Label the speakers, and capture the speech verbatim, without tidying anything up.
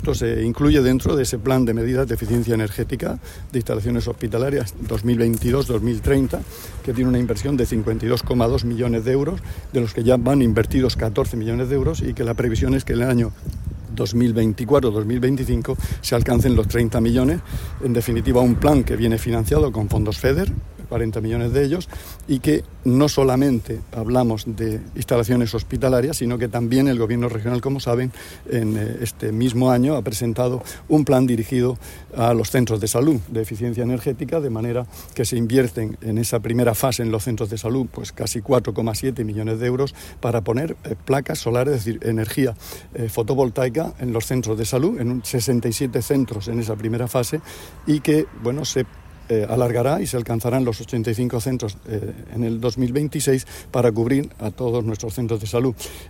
Speaker 1: Esto se incluye dentro de ese plan de medidas de eficiencia energética de instalaciones hospitalarias dos mil veintidós dos mil treinta, que tiene una inversión de cincuenta y dos coma dos millones de euros, de los que ya van invertidos catorce millones de euros, y que la previsión es que en el año dos mil veinticuatro dos mil veinticinco se alcancen los treinta millones. En definitiva, un plan que viene financiado con fondos FEDER, cuarenta millones de ellos, y que no solamente hablamos de instalaciones hospitalarias, sino que también el Gobierno regional, como saben, en este mismo año ha presentado un plan dirigido a los centros de salud de eficiencia energética, de manera que se invierten en esa primera fase en los centros de salud pues casi cuatro coma siete millones de euros para poner eh, placas solares, es decir, energía eh, fotovoltaica en los centros de salud, en un sesenta y siete centros en esa primera fase, y que, bueno, se Eh, alargará y se alcanzarán los ochenta y cinco centros eh, en el dos mil veintiséis para cubrir a todos nuestros centros de salud.